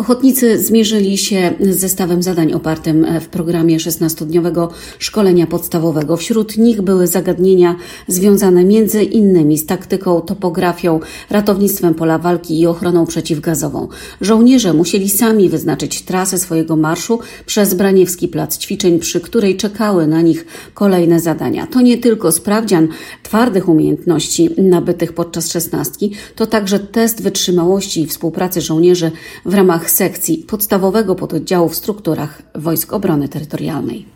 Ochotnicy zmierzyli się z zestawem zadań opartym w programie 16-dniowego szkolenia podstawowego. Wśród nich były zagadnienia związane między innymi z taktyką, topografią, ratownictwem pola walki i ochroną przeciwgazową. Żołnierze musieli sami wyznaczyć trasę swojego marszu przez Braniewski Plac Ćwiczeń, przy której czekały na nich kolejne zadania. To nie tylko sprawdzian twardych umiejętności nabytych podczas 16, to także test wytrzymałości i współpracy żołnierzy w ramach sekcji podstawowego pododdziału w strukturach Wojsk Obrony Terytorialnej.